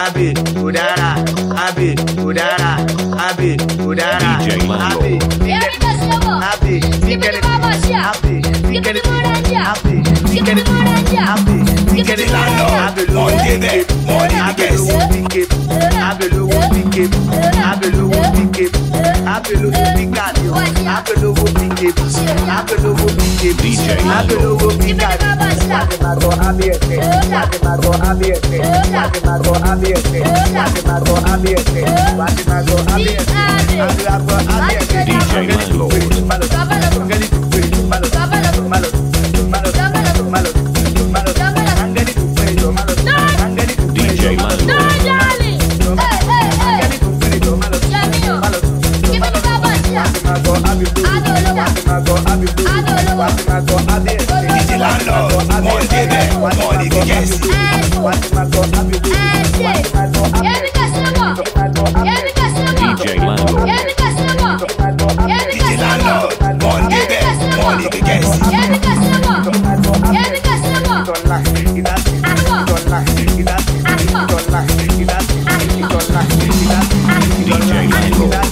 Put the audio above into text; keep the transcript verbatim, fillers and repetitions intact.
Abi, Udara, Abi, Udara, Abi, Udara, D J Milo. Abi, Abi, Sikari, Abi, Sikari, Abi, Sikari, Abi, Sikari, Abi, Money there, money Abelu, Sikip, Abelu, Sikip, Abelu, Sikip, Abelu, Sikip, Abelu, Sikip, Abelu, Sikip, D J Abelu, Milo. Sikip, Mago Abiete, Mago Abiete, Mago Abiete, Mago Abiete, Mago Abiete, Mago Abiete, D J Milo. D J Milo. Money there, money the guest. D J Milo. Digilando, money there, money the guest. D J Milo.